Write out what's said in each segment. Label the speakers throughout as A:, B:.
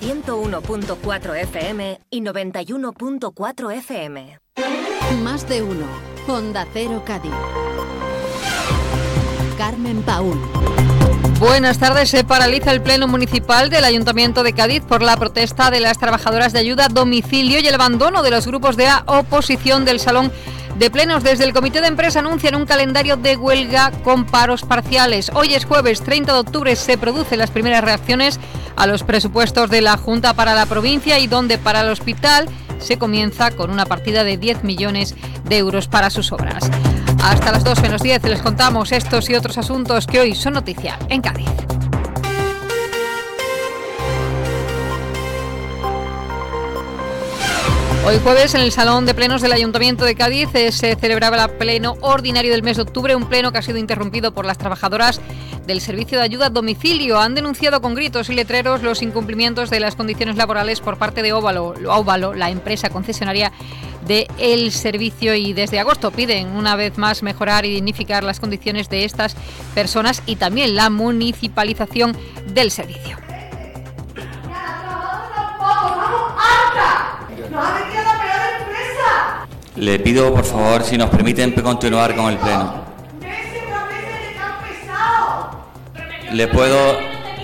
A: 101.4 FM y 91.4 FM.
B: Más de uno. Onda Cero Cádiz. Carmen Paúl.
C: Buenas tardes. Se paraliza el Pleno Municipal del Ayuntamiento de Cádiz por la protesta de las trabajadoras de ayuda a domicilio y el abandono de los grupos de oposición del Salón de Plenos. Desde el Comité de Empresa anuncian un calendario de huelga con paros parciales. Hoy es jueves 30 de octubre, se producen las primeras reacciones a los presupuestos de la Junta para la provincia y donde para el hospital se comienza con una partida de 10 millones de euros para sus obras. Hasta las 2 menos 10 les contamos estos y otros asuntos que hoy son noticia en Cádiz. Hoy jueves en el Salón de Plenos del Ayuntamiento de Cádiz se celebraba el pleno ordinario del mes de octubre, un pleno que ha sido interrumpido por las trabajadoras del servicio de ayuda a domicilio. Han denunciado con gritos y letreros los incumplimientos de las condiciones laborales por parte de Óvalo, la empresa concesionaria del servicio, y desde agosto piden una vez más mejorar y dignificar las condiciones de estas personas y también la municipalización del servicio.
D: Le pido, por favor, si nos permiten continuar con el pleno. Le puedo...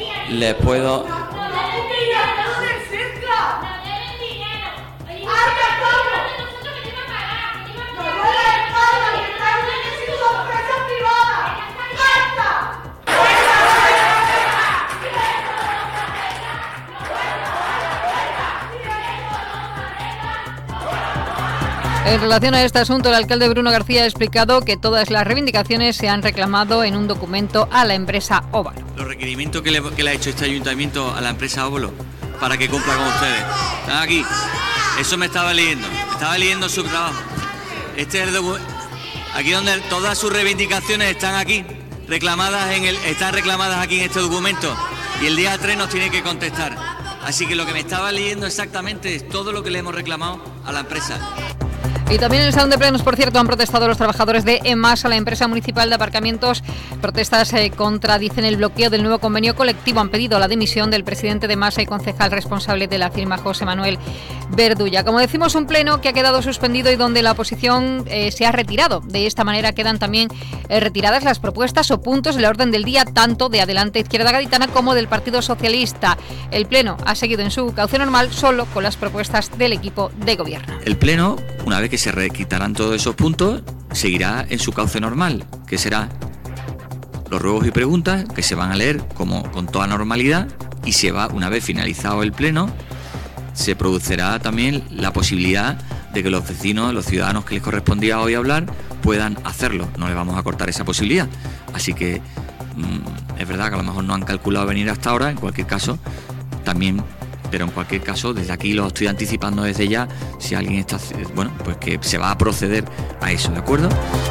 C: En relación a este asunto, el alcalde Bruno García ha explicado que todas las reivindicaciones se han reclamado en un documento a la empresa Óvalo.
D: Los requerimientos que le ha hecho este ayuntamiento a la empresa Óvalo para que cumpla con ustedes. Están aquí. Eso me estaba leyendo su trabajo. Este es el documento. Aquí donde todas sus reivindicaciones están aquí, están reclamadas aquí en este documento. Y el día 3 nos tiene que contestar. Así que lo que me estaba leyendo exactamente es todo lo que le hemos reclamado a la empresa.
C: Y también en el Salón de Plenos, por cierto, han protestado los trabajadores de EMAS, a la empresa municipal de aparcamientos. Protestas contradicen el bloqueo del nuevo convenio colectivo. Han pedido la dimisión del presidente de EMAS y concejal responsable de la firma, José Manuel Verdulla. Como decimos, un pleno que ha quedado suspendido y donde la oposición se ha retirado. De esta manera quedan también retiradas las propuestas o puntos del orden del día, tanto de Adelante Izquierda Gaditana como del Partido Socialista. El pleno ha seguido en su cauce normal, solo con las propuestas del equipo de gobierno.
D: El pleno, una vez que se quitarán todos esos puntos, seguirá en su cauce normal, que será los ruegos y preguntas, que se van a leer como con toda normalidad, y una vez finalizado el pleno, se producirá también la posibilidad de que los vecinos, los ciudadanos que les correspondía hoy hablar, puedan hacerlo. No les vamos a cortar esa posibilidad. Así que es verdad que a lo mejor no han calculado venir hasta ahora, en cualquier caso, también. Pero en cualquier caso, desde aquí lo estoy anticipando desde ya, si alguien está... pues que se va a proceder a eso, ¿de acuerdo?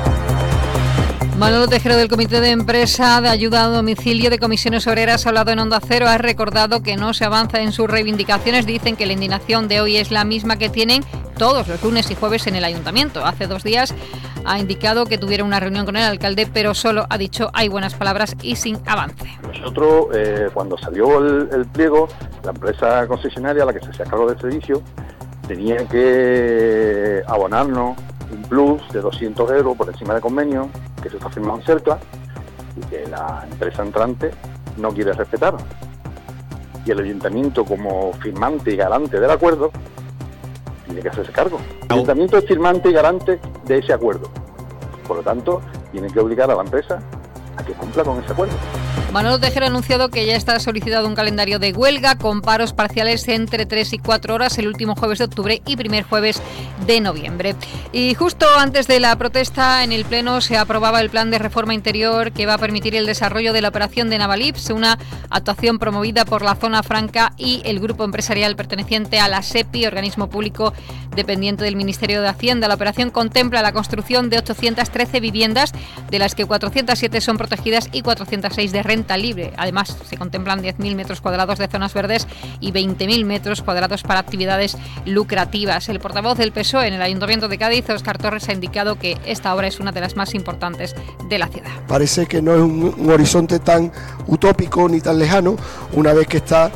C: Manolo Tejero, del Comité de Empresa de Ayuda a Domicilio de Comisiones Obreras, ha hablado en Onda Cero, ha recordado que no se avanza en sus reivindicaciones. Dicen que la indignación de hoy es la misma que tienen todos los lunes y jueves en el Ayuntamiento. Hace 2 días ha indicado que tuvieron una reunión con el alcalde, pero solo ha dicho hay buenas palabras y sin avance.
E: Nosotros, cuando salió el pliego, la empresa concesionaria a la que se hacía cargo del servicio tenía que abonarnos un plus de 200 euros por encima del convenio que se está firmado en Cercla y que la empresa entrante no quiere respetar. Y el ayuntamiento, como firmante y garante del acuerdo, tiene que hacerse cargo. El ayuntamiento es firmante y garante de ese acuerdo. Por lo tanto, tiene que obligar a la empresa a que cumpla con ese acuerdo.
C: Manolo Tejero ha anunciado que ya está solicitado un calendario de huelga con paros parciales entre 3 y 4 horas el último jueves de octubre y primer jueves de noviembre. Y justo antes de la protesta en el Pleno se aprobaba el plan de reforma interior que va a permitir el desarrollo de la operación de Navalips, una actuación promovida por la Zona Franca y el grupo empresarial perteneciente a la SEPI, organismo público dependiente del Ministerio de Hacienda. La operación contempla la construcción de 813 viviendas, de las que 407 son protegidas y 406 de renta libre. Además, se contemplan 10.000 metros cuadrados de zonas verdes y 20.000 metros cuadrados para actividades lucrativas. El portavoz del PSOE en el Ayuntamiento de Cádiz, Óscar Torres, ha indicado que esta obra es una de las más importantes de la ciudad.
F: Parece que no es un horizonte tan utópico ni tan lejano, una vez que está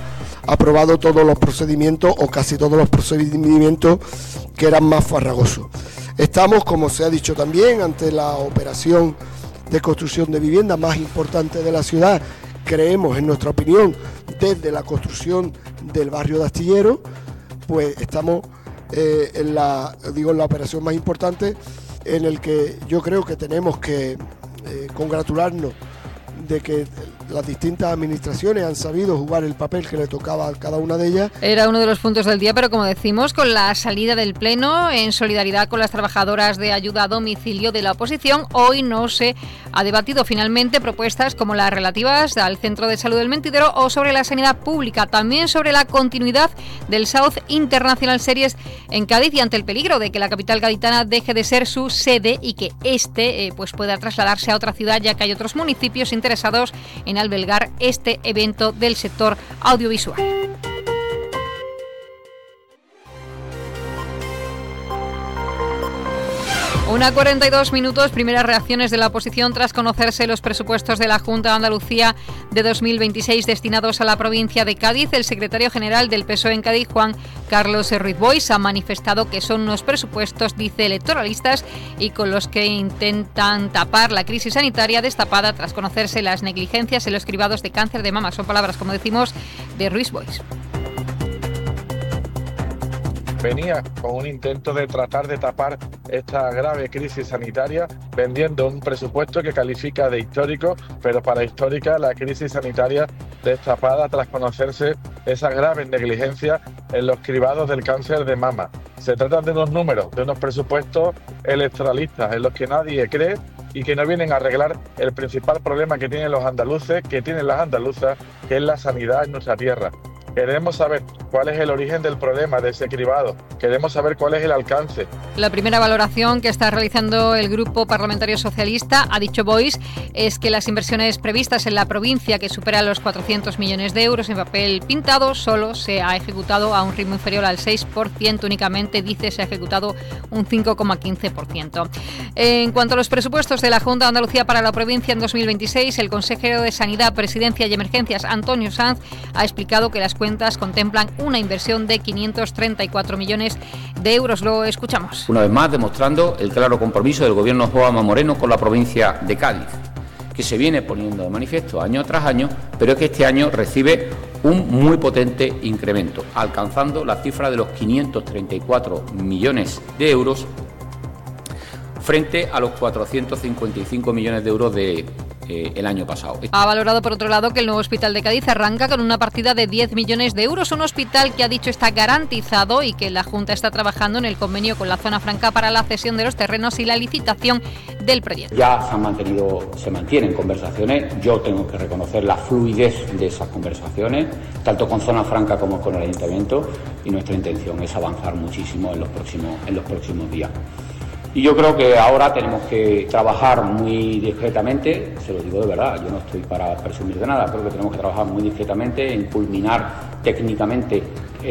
F: aprobado todos los procedimientos o casi todos los procedimientos que eran más farragosos. Estamos, como se ha dicho también, ante la operación de construcción de vivienda más importante de la ciudad, creemos, en nuestra opinión, desde la construcción del barrio de Astilleros, pues estamos en la operación más importante, en el que yo creo que tenemos que congratularnos de que las distintas administraciones han sabido jugar el papel que le tocaba a cada una de ellas.
C: Era uno de los puntos del día, pero como decimos, con la salida del Pleno, en solidaridad con las trabajadoras de ayuda a domicilio de la oposición, hoy no se ha debatido finalmente propuestas como las relativas al Centro de Salud del Mentidero o sobre la sanidad pública, también sobre la continuidad del South International Series en Cádiz y ante el peligro de que la capital gaditana deje de ser su sede y que pues pueda trasladarse a otra ciudad, ya que hay otros municipios interesados en albergar este evento del sector audiovisual. Una 42 minutos, primeras reacciones de la oposición tras conocerse los presupuestos de la Junta de Andalucía de 2026 destinados a la provincia de Cádiz. El secretario general del PSOE en Cádiz, Juan Carlos Ruiz Boix, ha manifestado que son unos presupuestos, dice, electoralistas y con los que intentan tapar la crisis sanitaria destapada tras conocerse las negligencias en los cribados de cáncer de mama. Son palabras, como decimos, de Ruiz Boix.
G: Venía con un intento de tratar de tapar esta grave crisis sanitaria vendiendo un presupuesto que califica de histórico, pero para histórica la crisis sanitaria destapada tras conocerse esas graves negligencias en los cribados del cáncer de mama. Se trata de unos números, de unos presupuestos electoralistas en los que nadie cree y que no vienen a arreglar el principal problema que tienen los andaluces, que tienen las andaluzas, que es la sanidad en nuestra tierra. Queremos saber cuál es el origen del problema de ese cribado. Queremos saber cuál es el alcance. La primera valoración que está realizando el Grupo Parlamentario Socialista, ha dicho Boix, es que las inversiones previstas en la provincia, que superan los 400 millones de euros en papel pintado, solo se ha ejecutado a un ritmo inferior al 6%. Únicamente, dice, se ha ejecutado un 5,15%. En cuanto a los presupuestos de la Junta de Andalucía para la provincia en 2026, el consejero de Sanidad, Presidencia y Emergencias, Antonio Sanz, ha explicado que las cuentas contemplan una inversión de 534 millones de euros. Lo escuchamos.
H: Una vez más, demostrando el claro compromiso del Gobierno de Juanma Moreno con la provincia de Cádiz, que se viene poniendo de manifiesto año tras año, pero es que este año recibe un muy potente incremento, alcanzando la cifra de los 534 millones de euros frente a los 455 millones de euros el año pasado.
C: Ha valorado, por otro lado, que el nuevo hospital de Cádiz arranca con una partida de 10 millones de euros, un hospital que ha dicho está garantizado y que la Junta está trabajando en el convenio con la zona franca para la cesión de los terrenos y la licitación del proyecto.
H: Ya se mantienen conversaciones. Yo tengo que reconocer la fluidez de esas conversaciones, tanto con zona franca como con el ayuntamiento, y nuestra intención es avanzar muchísimo en los próximos días. Y yo creo que ahora tenemos que trabajar muy discretamente, se lo digo de verdad, yo no estoy para presumir de nada, creo que tenemos que trabajar muy discretamente en culminar técnicamente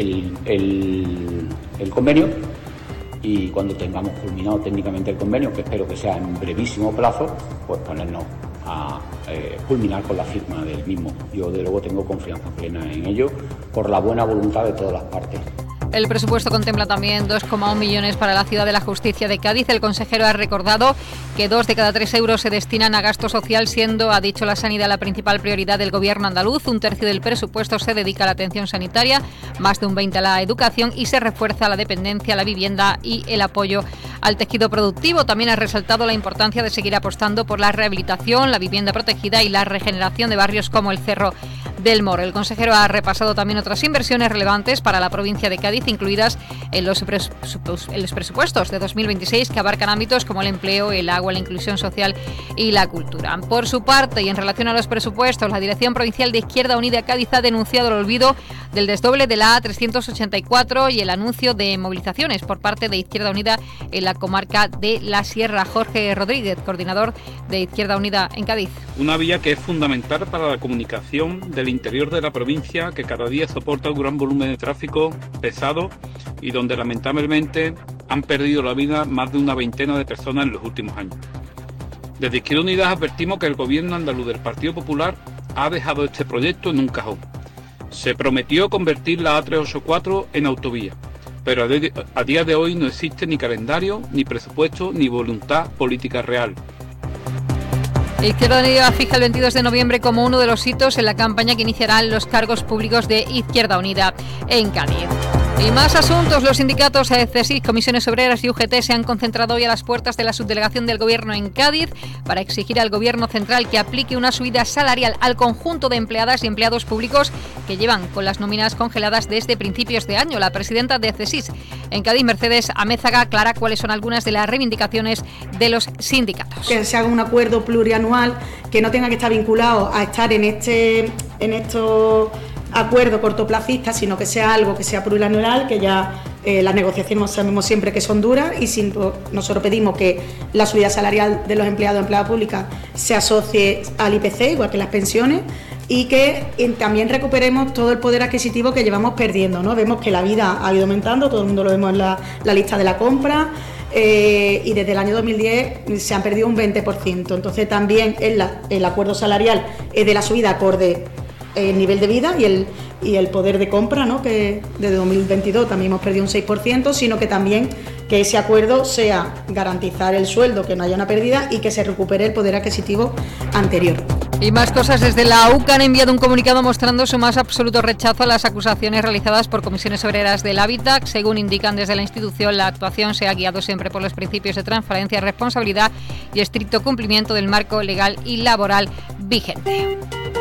H: el convenio, y cuando tengamos culminado técnicamente el convenio, que espero que sea en brevísimo plazo, pues ponernos a culminar con la firma del mismo. Yo de luego tengo confianza plena en ello por la buena voluntad de todas las partes.
C: El presupuesto contempla también 2,1 millones para la Ciudad de la Justicia de Cádiz. El consejero ha recordado que 2 de cada 3 euros se destinan a gasto social, siendo, ha dicho, la sanidad la principal prioridad del Gobierno andaluz. Un tercio del presupuesto se dedica a la atención sanitaria, más de un 20% a la educación, y se refuerza la dependencia, la vivienda y el apoyo al tejido productivo. También ha resaltado la importancia de seguir apostando por la rehabilitación, la vivienda protegida y la regeneración de barrios como el Cerro del Moro. El consejero ha repasado también otras inversiones relevantes para la provincia de Cádiz, incluidas en los presupuestos de 2026, que abarcan ámbitos como el empleo, el agua, la inclusión social y la cultura. Por su parte, y en relación a los presupuestos, la Dirección Provincial de Izquierda Unida Cádiz ha denunciado el olvido del desdoble de la A384 y el anuncio de movilizaciones por parte de Izquierda Unida en la comarca de la Sierra. Jorge Rodríguez, coordinador de Izquierda Unida en Cádiz.
I: Una vía que es fundamental para la comunicación del interior de la provincia, que cada día soporta un gran volumen de tráfico pesado y donde lamentablemente han perdido la vida más de una veintena de personas en los últimos años. Desde Izquierda Unida advertimos que el gobierno andaluz del Partido Popular ha dejado este proyecto en un cajón. Se prometió convertir la A384 en autovía, pero a día de hoy no existe ni calendario, ni presupuesto, ni voluntad política real.
C: Izquierda Unida fija el 22 de noviembre como uno de los hitos en la campaña que iniciarán los cargos públicos de Izquierda Unida en Cádiz. Y más asuntos. Los sindicatos CSIC, Comisiones Obreras y UGT se han concentrado hoy a las puertas de la subdelegación del Gobierno en Cádiz para exigir al Gobierno central que aplique una subida salarial al conjunto de empleadas y empleados públicos que llevan con las nóminas congeladas desde principios de año. La presidenta de CSIC en Cádiz, Mercedes Amézaga, aclara cuáles son algunas de las reivindicaciones de los sindicatos.
J: Que se haga un acuerdo plurianual que no tenga que estar vinculado a estar en estos acuerdo cortoplacista, sino que sea algo que sea plurianual, que ya las negociaciones sabemos siempre que son duras y nosotros pedimos que la subida salarial de los empleados y empleadas públicas se asocie al IPC, igual que las pensiones, y que también recuperemos todo el poder adquisitivo que llevamos perdiendo, ¿no? Vemos que la vida ha ido aumentando, todo el mundo lo vemos en la lista de la compra, y desde el año 2010 se han perdido un 20%. Entonces también el acuerdo salarial es de la subida acorde el nivel de vida y el poder de compra, ¿no? Que desde 2022 también hemos perdido un 6%, sino que también que ese acuerdo sea garantizar el sueldo, que no haya una pérdida y que se recupere el poder adquisitivo anterior.
C: Y más cosas. Desde la UCA han enviado un comunicado mostrando su más absoluto rechazo a las acusaciones realizadas por Comisiones Obreras del Hábitat. Según indican desde la institución, la actuación se ha guiado siempre por los principios de transparencia, responsabilidad y estricto cumplimiento del marco legal y laboral vigente.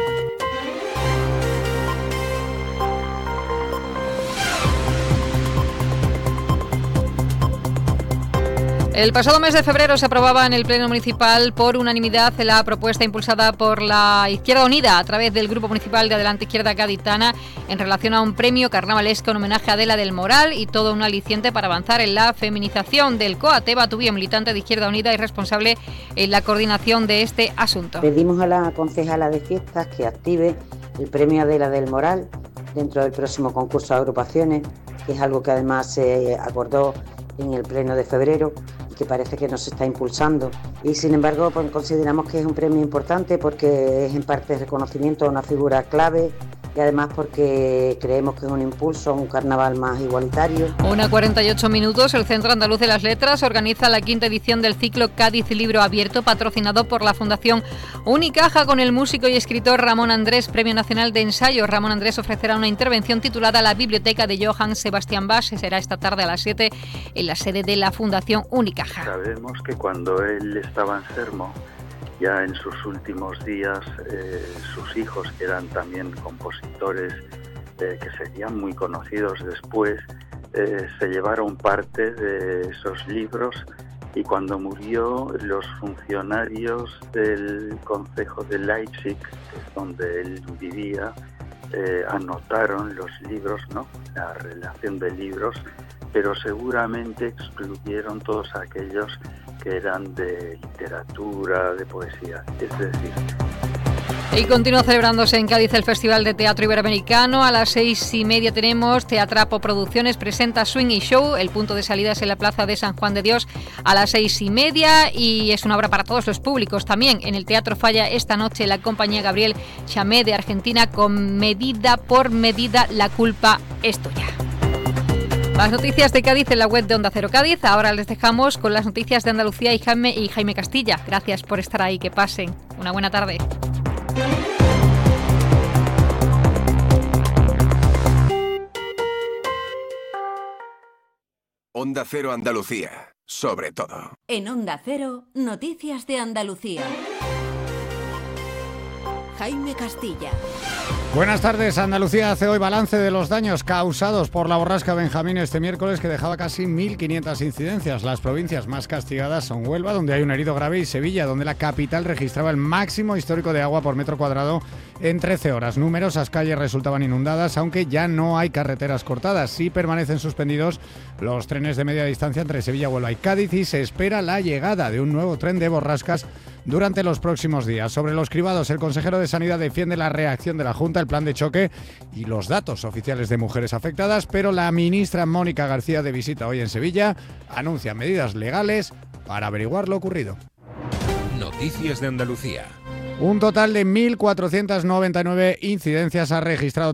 C: El pasado mes de febrero se aprobaba en el Pleno Municipal por unanimidad la propuesta impulsada por la Izquierda Unida a través del Grupo Municipal de Adelante Izquierda Gaditana en relación a un premio carnavalesco en homenaje a Adela del Moral y todo un aliciente para avanzar en la feminización del COAT. Eva Tubío, militante de Izquierda Unida y responsable en la coordinación de este asunto.
K: Pedimos a la concejala de fiestas que active el premio Adela del Moral dentro del próximo concurso de agrupaciones, que es algo que además se acordó en el Pleno de febrero, que parece que no se está impulsando. Y sin embargo, pues, consideramos que es un premio importante porque es en parte reconocimiento a una figura clave y además porque creemos que es un impulso a un carnaval más igualitario. 1:48 minutos. El Centro Andaluz de las Letras organiza la 5ª edición del ciclo Cádiz Libro Abierto, patrocinado por la Fundación Unicaja, con el músico y escritor Ramón Andrés, Premio Nacional de Ensayo. Ramón Andrés ofrecerá una intervención titulada La Biblioteca de Johann Sebastian Bach. Será esta tarde a las 7 en la sede de la Fundación Unicaja.
L: Sabemos que cuando él estaba enfermo, ya en sus últimos días, sus hijos, que eran también compositores que serían muy conocidos después, se llevaron parte de esos libros, y cuando murió, los funcionarios del concejo de Leipzig, que es donde él vivía, anotaron los libros, ¿no?, la relación de libros, pero seguramente excluyeron todos aquellos que eran de literatura, de poesía, es decir.
C: Y continúa celebrándose en Cádiz el Festival de Teatro Iberoamericano. A las 6:30 tenemos Teatrapo Producciones presenta Swing y Show. El punto de salida es en la Plaza de San Juan de Dios a las 6:30 y es una obra para todos los públicos. También en el Teatro Falla esta noche la compañía Gabriel Chamé de Argentina con Medida por Medida, la culpa es tuya. Las noticias de Cádiz en la web de Onda Cero Cádiz. Ahora les dejamos con las noticias de Andalucía y Jaime Castilla. Gracias por estar ahí, que pasen una buena tarde.
M: Onda Cero Andalucía, sobre todo.
B: En Onda Cero, noticias de Andalucía. Jaime Castilla.
N: Buenas tardes. Andalucía hace hoy balance de los daños causados por la borrasca Benjamín este miércoles, que dejaba casi 1.500 incidencias. Las provincias más castigadas son Huelva, donde hay un herido grave, y Sevilla, donde la capital registraba el máximo histórico de agua por metro cuadrado en 13 horas. Numerosas calles resultaban inundadas, aunque ya no hay carreteras cortadas. Sí permanecen suspendidos los trenes de media distancia entre Sevilla, Huelva y Cádiz, y se espera la llegada de un nuevo tren de borrascas durante los próximos días. Sobre los cribados, el consejero de Sanidad defiende la reacción de la Junta, el plan de choque y los datos oficiales de mujeres afectadas, pero la ministra Mónica García, de visita hoy en Sevilla, anuncia medidas legales para averiguar lo ocurrido.
M: Noticias de Andalucía.
N: Un total de 1.499 incidencias ha registrado